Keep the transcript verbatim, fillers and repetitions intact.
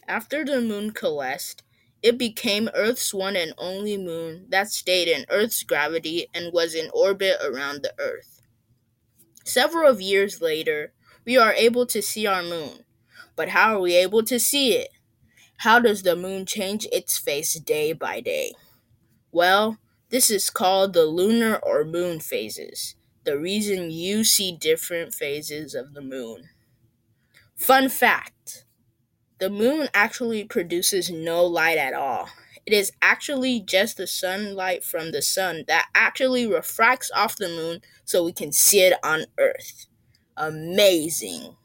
After the moon coalesced, it became Earth's one and only moon that stayed in Earth's gravity and was in orbit around the Earth. Several of years later, we are able to see our moon. But how are we able to see it? How does the moon change its face day by day? Well, this is called the lunar or moon phases, the reason you see different phases of the moon. Fun fact: the moon actually produces no light at all. It is actually just the sunlight from the sun that actually refracts off the moon so we can see it on Earth. Amazing.